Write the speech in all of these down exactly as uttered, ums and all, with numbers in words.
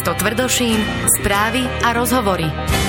Mesto Tvrdošín, správy a rozhovory.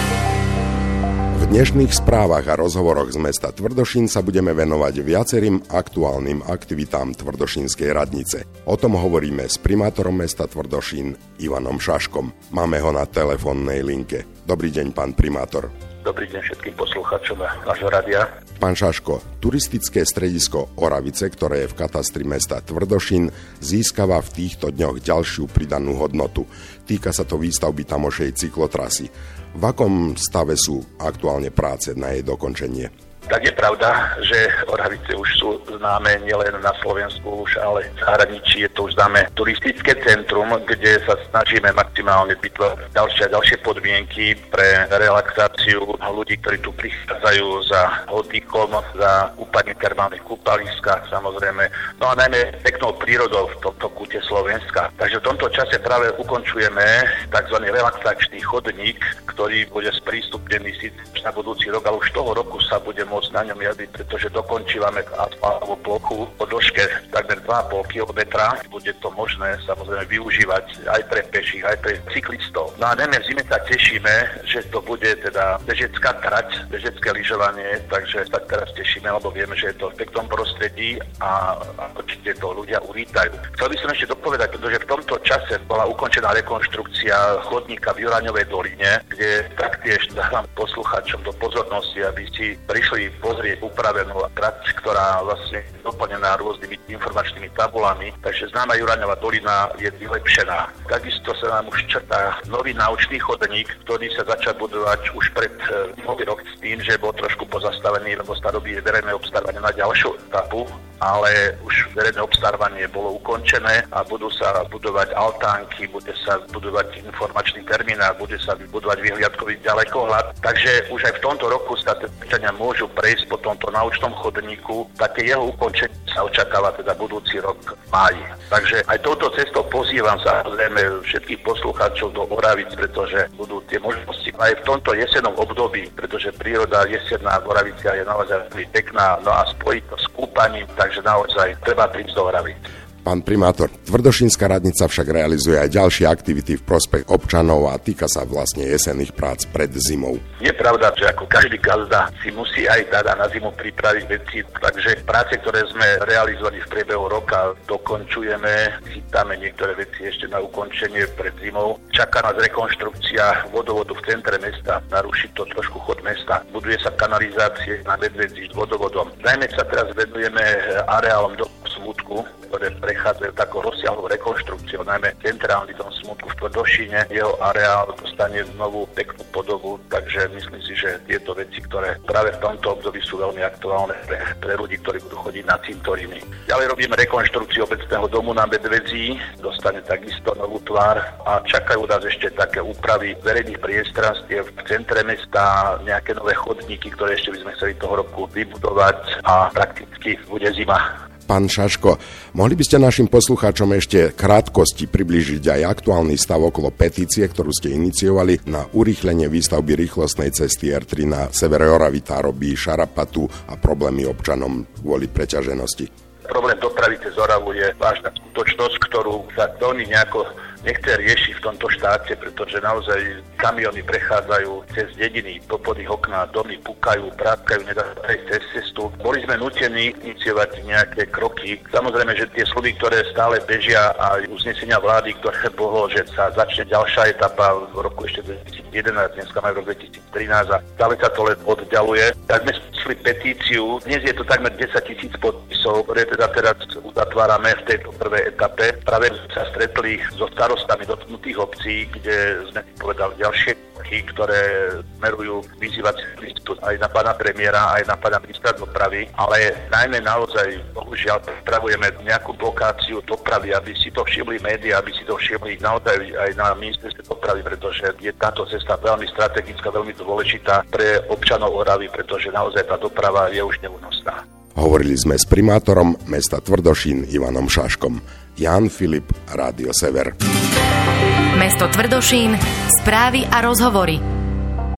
V dnešných správach a rozhovoroch z mesta Tvrdošín sa budeme venovať viacerým aktuálnym aktivitám Tvrdošínskej radnice. O tom hovoríme s primátorom mesta Tvrdošín Ivanom Šaškom. Máme ho na telefónnej linke. Dobrý deň, pán primátor. Dobrý deň všetkým poslucháčom nášho rádia. Pán Šaško, turistické stredisko Oravice, ktoré je v katastri mesta Tvrdošín, získava v týchto dňoch ďalšiu pridanú hodnotu. Týka sa to výstavby tamošej cyklotrasy. V akom stave sú aktuálne práce na jej dokončenie? Tak je pravda, že Oravice už sú známe nielen na Slovensku, už ale v zahraničí je to už známe turistické centrum, kde sa snažíme maximálne vytvoriť ďalšie a ďalšie podmienky pre relaxáciu ľudí, ktorí tu prichádzajú za oddychom, za kúpaním v termálnych kúpaliskách, samozrejme. No a najmä peknou prírodou v tomto kúte Slovenska. Takže v tomto čase práve ukončujeme tzv. Relaxačný chodník, ktorý bude sprístupnený síce na budúci rok, ale už toho roku sa bude môcť na ňom jazdiť, pretože dokončívame asfaltovú plochu po dĺžke takmer dva a pol kilometra. Bude to možné samozrejme využívať aj pre peších, aj pre cyklistov. No a najmä v zime sa tešíme, že to bude teda bežecká trať, bežecké lyžovanie, takže sa teraz tešíme, lebo vieme, že je to v peknom prostredí a, a určite to ľudia uvítajú. Chcel by som ešte dopovedať, pretože v tomto čase bola ukončená rekonštrukcia chodníka v Juraňovej doline, kde taktiež dávam poslucháčom do pozornosti, aby si prišli pozrieť upravenú trať, ktorá vlastne je doplnená rôznymi informačnými tabulami, takže známa Juraňova dolina je vylepšená. Takisto sa nám už črtá nový naučný chodník, ktorý sa začal budovať už pred nový rok s tým, že bol trošku pozastavený, lebo sa robí verejné obstarávanie na ďalšiu etapu, ale už verejné obstarávanie bolo ukončené a budú sa budovať altánky, bude sa budovať informačný terminál, bude sa budovať vyhliadkový ďalekohľad. Takže už aj v tomto roku sa občania môžu prejsť po tomto naučnom chodníku. Také jeho ukončenie sa očakáva teda budúci rok v máji. Takže aj touto cestou pozývam samozrejme všetkých poslucháčov do Oravic, pretože budú tie možnosti aj v tomto jesennom období, pretože príroda jesenná v Oraviciach je naozaj veľmi pekná, no a spojiť to s kúpaním, takže naozaj treba prísť do Oravic. Pán primátor, Tvrdošínska radnica však realizuje aj ďalšie aktivity v prospech občanov a týka sa vlastne jesenných prác pred zimou. Je pravda, že ako každý gazda si musí aj teda na zimu pripraviť veci, takže práce, ktoré sme realizovali v priebehu roka, dokončujeme, chytáme niektoré veci ešte na ukončenie pred zimou. Čaká nás rekonštrukcia vodovodu v centre mesta, naruší to trošku chod mesta. Buduje sa kanalizácie na Medvedzi s vodovodom. Najmä sa teraz venujeme areálom do Smutku, ktoré prechádzajú takou rozsiahlou rekonštrukciou, najmä centrálny dom Smutku v Tvrdošíne. Jeho areál dostane znovu peknú podobu, takže myslím si, že tieto veci, ktoré práve v tomto období sú veľmi aktuálne pre, pre ľudí, ktorí budú chodiť na cintoríny. Ďalej robíme rekonštrukciu obecného domu na Medvedzi, dostane takisto novú tvár a čakajú nás ešte také úpravy verejných priestranstiev v centre mesta, nejaké nové chodníky, ktoré ešte by sme chceli toho roku vybudovať a prakticky bude zima. Pán Šaško, mohli by ste našim poslucháčom ešte krátkosti priblížiť aj aktuálny stav okolo petície, ktorú ste iniciovali na urýchlenie výstavby rýchlostnej cesty er tri na severe Oravy, robí šarapatu a problémy občanom kvôli preťaženosti? Problém dopravy cez Oravu je vážna skutočnosť, ktorú sa veľmi nejako nechce riešiť v tomto štáte, pretože naozaj kamiony prechádzajú cez dediny, do pod ich okná, domy púkajú, práskajú, nedá sa ísť cez cestu. Boli sme nútení iniciovať nejaké kroky. Samozrejme, že tie sluby, ktoré stále bežia a uznesenia vlády, ktoré bolo, že sa začne ďalšia etapa v roku ešte dvetisícjedenásť, dneska máme rok dvetisíctrinásť a stále sa to len oddialuje. Tak sme spustili petíciu, dnes je to takmer desaťtisíc podpisov, ktoré teda teraz uzatvárame v tejto prvej etape. Práve sa stretli so starostami dotknutých obcí, kde sme povedali ďalšie kroky, ktoré smerujú vyzývať listu aj na pána premiéra, aj na pána ministra dopravy, ale najmä naozaj, bohužiaľ, pripravujeme nejakú blokáciu dopravy, aby si to všimli médiá, aby si to všimli naozaj aj na ministerstve dopravy, pretože je táto cesta veľmi strategická, veľmi dôležitá pre občanov Oravy, pretože naozaj tá doprava je už neúnosná. Hovorili sme s primátorom mesta Tvrdošín Ivanom Šaškom. Ján Filip, Rádio Sever. Mesto Tvrdošín, správy a rozhovory.